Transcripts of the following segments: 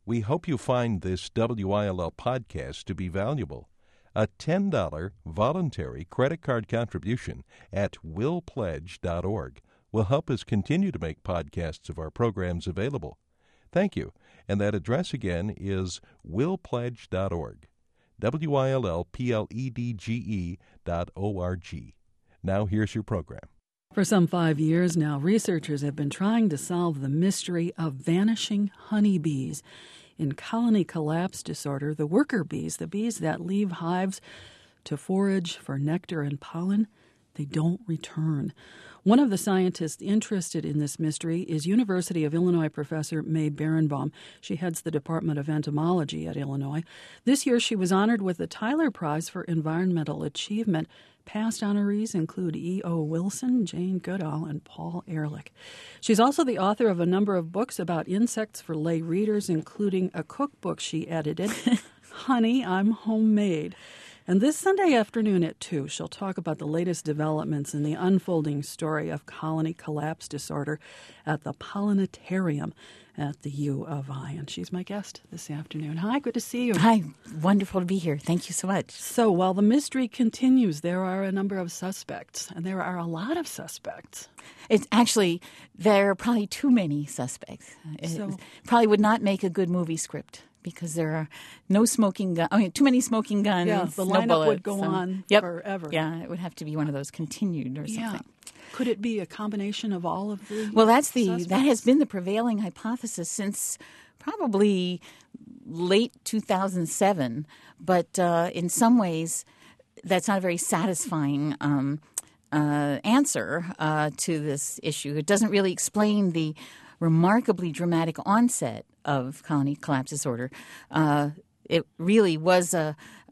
We hope you find this WILL podcast to be valuable. A $10 voluntary credit card contribution at willpledge.org will help us continue to make podcasts of our programs available. Thank you. And that address again is willpledge.org. WILLPLEDGE.org. Now here's your program. For some 5 years now, researchers have been trying to solve the mystery of vanishing honeybees. In colony collapse disorder, the worker bees, the bees that leave hives to forage for nectar and pollen, they don't return. One of the scientists interested in this mystery is University of Illinois professor Mae Berenbaum. She heads the Department of Entomology at Illinois. This year she was honored with the Tyler Prize for Environmental Achievement. Past honorees include E.O. Wilson, Jane Goodall, and Paul Ehrlich. She's also the author of a number of books about insects for lay readers, including a cookbook she edited, Honey, I'm Homemade. And this Sunday afternoon at 2, she'll talk about the latest developments in the unfolding story of colony collapse disorder at the Pollinatarium at the U of I. And she's my guest this afternoon. Hi, good to see you. Hi, wonderful to be here. Thank you so much. So while the mystery continues, there are a number of suspects, and there are a lot of suspects. It's actually, there are probably too many suspects. It probably would not make a good movie script. Because there are no smoking guns. I mean, too many smoking guns. Yeah, the no lineup bullets, would go on forever. Yeah, it would have to be one of those continued or something. Yeah. Could it be a combination of all of the Well, that has been the prevailing hypothesis since probably late 2007. But in some ways, that's not a very satisfying answer to this issue. It doesn't really explain the remarkably dramatic onset of colony collapse disorder. It really was a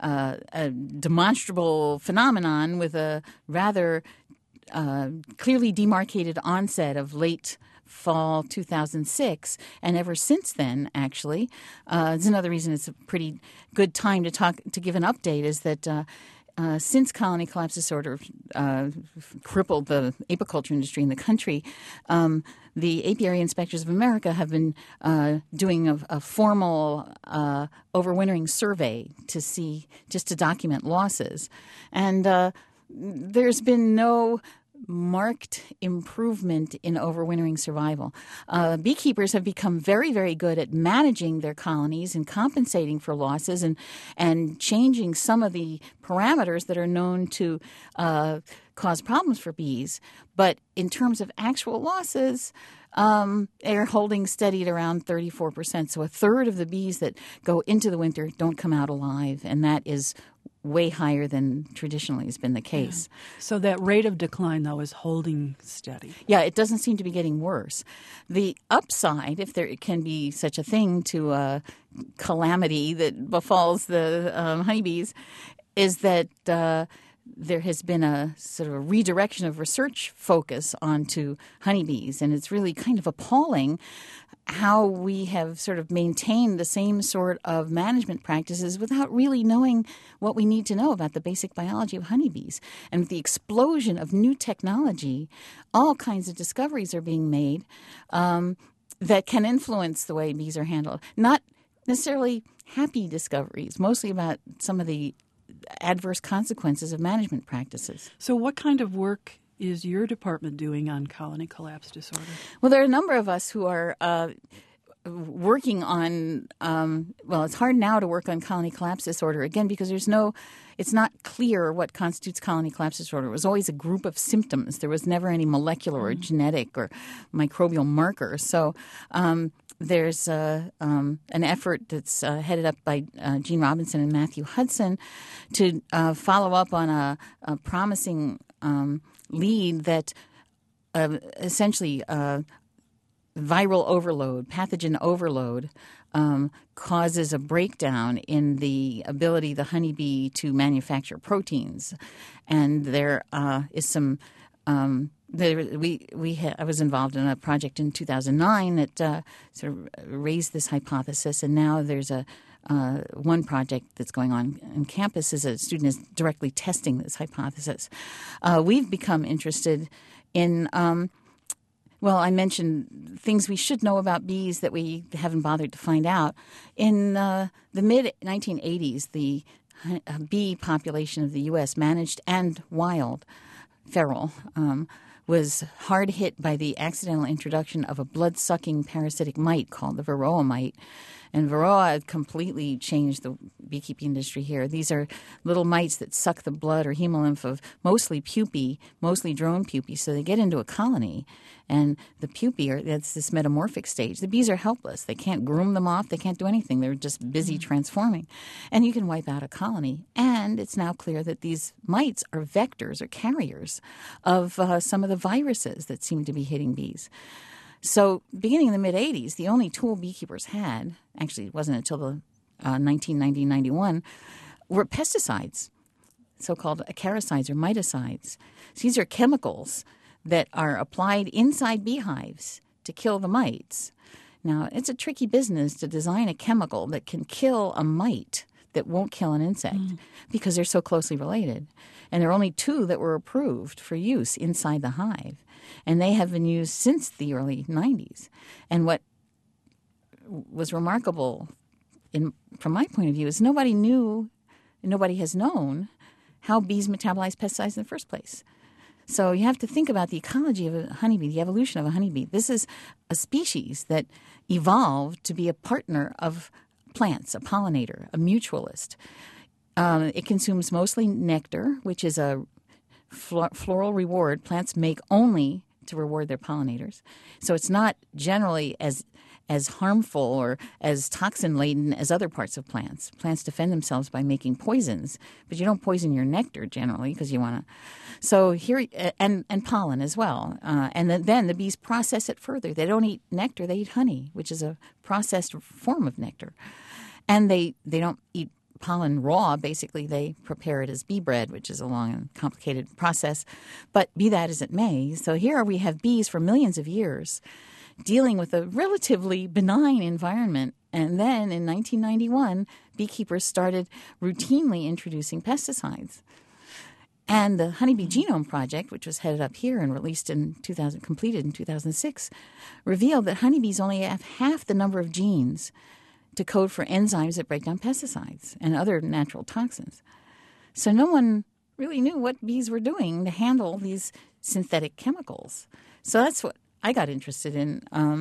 demonstrable phenomenon with a rather clearly demarcated onset of late fall 2006, and ever since then, actually, it's another reason it's a pretty good time to give an update is that. Since colony collapse disorder crippled the apiculture industry in the country, the Apiary Inspectors of America have been doing a formal overwintering survey to document losses. And there's been no marked improvement in overwintering survival. Beekeepers have become very, very good at managing their colonies and compensating for losses and changing some of the parameters that are known to cause problems for bees. But in terms of actual losses, they're holding steady at around 34%. So a third of the bees that go into the winter don't come out alive, and that is way higher than traditionally has been the case. Yeah. So that rate of decline, though, is holding steady. Yeah, it doesn't seem to be getting worse. The upside, if there can be such a thing to a calamity that befalls the honeybees, is that there has been a sort of a redirection of research focus onto honeybees, and it's really kind of appalling how we have sort of maintained the same sort of management practices without really knowing what we need to know about the basic biology of honeybees. And with the explosion of new technology, all kinds of discoveries are being made that can influence the way bees are handled. Not necessarily happy discoveries, mostly about some of the adverse consequences of management practices. So what kind of work is your department doing on colony collapse disorder? Well, there are a number of us who are working on, it's hard now to work on colony collapse disorder, again, because it's not clear what constitutes colony collapse disorder. It was always a group of symptoms. There was never any molecular or genetic or microbial marker. So there's an effort that's headed up by Gene Robinson and Matthew Hudson to follow up on a promising lead that essentially viral overload, pathogen overload, causes a breakdown in the ability of the honeybee to manufacture proteins. And there is some I was involved in a project in 2009 that sort of raised this hypothesis, and now there's one project that's going on campus is a student is directly testing this hypothesis. We've become interested in Well, I mentioned things we should know about bees that we haven't bothered to find out. In the mid-1980s, the bee population of the U.S., managed and wild, feral, was hard hit by the accidental introduction of a blood-sucking parasitic mite called the Varroa mite. And Varroa completely changed the beekeeping industry here. These are little mites that suck the blood or hemolymph of mostly pupae, mostly drone pupae. So they get into a colony, and the pupae that's this metamorphic stage. The bees are helpless. They can't groom them off. They can't do anything. They're just busy transforming. And you can wipe out a colony. And it's now clear that these mites are vectors or carriers of some of the viruses that seem to be hitting bees. So beginning in the mid-'80s, the only tool beekeepers had, actually it wasn't until the 1990-91, were pesticides, so-called acaricides or miticides. So these are chemicals that are applied inside beehives to kill the mites. Now, it's a tricky business to design a chemical that can kill a mite that won't kill an insect because they're so closely related. And there are only 2 that were approved for use inside the hive. And they have been used since the early 90s. And what was remarkable from my point of view is nobody knew, and nobody has known, how bees metabolize pesticides in the first place. So you have to think about the ecology of a honeybee, the evolution of a honeybee. This is a species that evolved to be a partner of plants, a pollinator, a mutualist. It consumes mostly nectar, which is a floral reward plants make only to reward their pollinators. So it's not generally as harmful or as toxin-laden as other parts of plants. Plants defend themselves by making poisons, but you don't poison your nectar generally because you want to. So here, and pollen as well. And then the bees process it further. They don't eat nectar, they eat honey, which is a processed form of nectar. And they don't eat pollen raw. Basically, they prepare it as bee bread, which is a long and complicated process. But be that as it may, so here we have bees for millions of years dealing with a relatively benign environment. And then in 1991, beekeepers started routinely introducing pesticides. And the Honeybee Genome Project, which was headed up here and released completed in 2006, revealed that honeybees only have half the number of genes to code for enzymes that break down pesticides and other natural toxins. So no one really knew what bees were doing to handle these synthetic chemicals. So that's what I got interested in.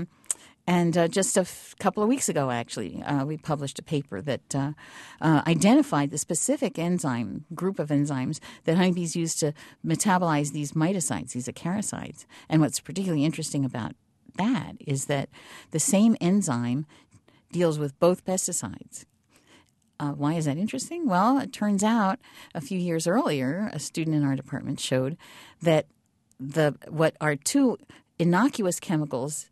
And just a couple of weeks ago, actually, we published a paper that identified the specific group of enzymes that honeybees use to metabolize these miticides, these acaricides. And what's particularly interesting about that is that the same enzyme deals with both pesticides. Why is that interesting? Well, it turns out a few years earlier, a student in our department showed that what are 2 innocuous chemicals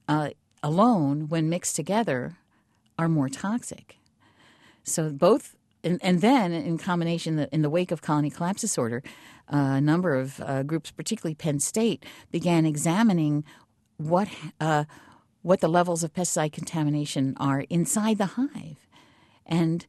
alone, when mixed together, are more toxic. So both, and then in combination, in the wake of colony collapse disorder, a number of groups, particularly Penn State, began examining what the levels of pesticide contamination are inside the hive. And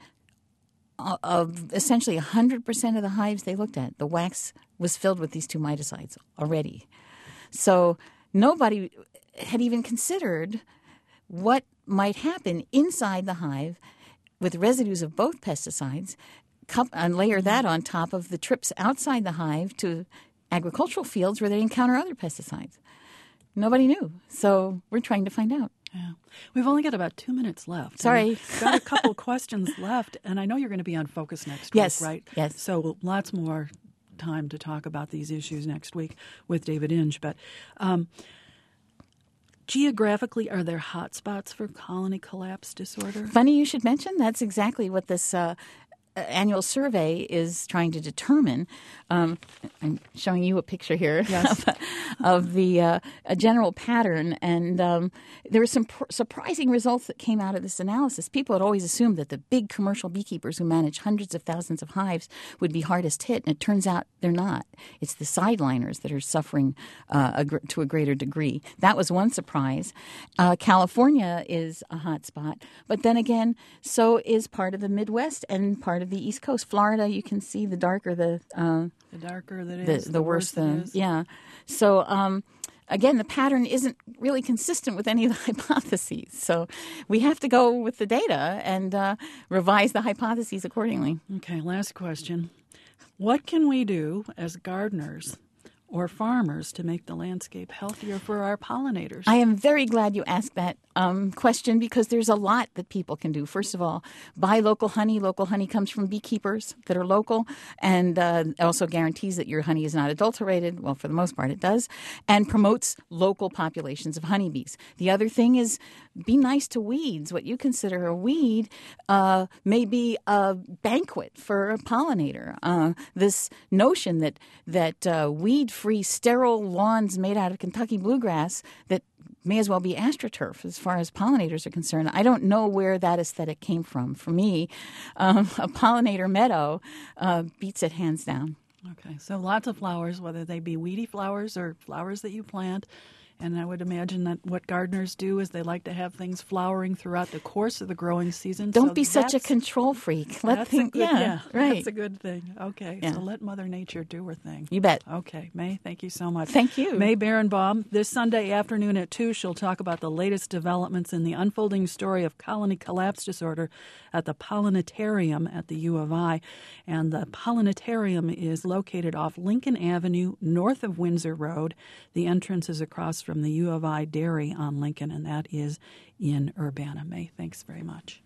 of essentially 100% of the hives they looked at, the wax was filled with these 2 miticides already. So nobody had even considered what might happen inside the hive with residues of both pesticides, and layer that on top of the trips outside the hive to agricultural fields where they encounter other pesticides. Nobody knew. So we're trying to find out. Yeah. We've only got about 2 minutes left. Sorry. We've got a couple questions left, and I know you're going to be on Focus next week, right? Yes. So lots more time to talk about these issues next week with David Inge. But geographically, are there hot spots for colony collapse disorder? Funny you should mention. That's exactly what this annual survey is trying to determine. I'm showing you a picture here of the a general pattern, and there were some surprising results that came out of this analysis. People had always assumed that the big commercial beekeepers who manage hundreds of thousands of hives would be hardest hit, and it turns out they're not. It's the sideliners that are suffering to a greater degree. That was one surprise. California is a hot spot, but then again, so is part of the Midwest and part of the East Coast. Florida, you can see the darker the darker that is, the worse the is. Yeah. So again, the pattern isn't really consistent with any of the hypotheses. So we have to go with the data and revise the hypotheses accordingly. Okay, last question. What can we do as gardeners or farmers to make the landscape healthier for our pollinators? I am very glad you asked that question because there's a lot that people can do. First of all, buy local honey. Local honey comes from beekeepers that are local and also guarantees that your honey is not adulterated. Well, for the most part, it does. And promotes local populations of honeybees. The other thing is be nice to weeds. What you consider a weed may be a banquet for a pollinator. This notion that weed-free, sterile lawns made out of Kentucky bluegrass that may as well be astroturf as far as pollinators are concerned. I don't know where that aesthetic came from. For me, a pollinator meadow beats it hands down. Okay, so lots of flowers, whether they be weedy flowers or flowers that you plant. And I would imagine that what gardeners do is they like to have things flowering throughout the course of the growing season. Don't be such a control freak. That's a Right. good thing. Okay, so let Mother Nature do her thing. You bet. Okay, May, thank you so much. Thank you. May Berenbaum, this Sunday afternoon at 2, she'll talk about the latest developments in the unfolding story of colony collapse disorder at the Pollinatarium at the U of I. And the Pollinatarium is located off Lincoln Avenue, north of Windsor Road. The entrance is across from the U of I Dairy on Lincoln, and that is in Urbana. May, thanks very much.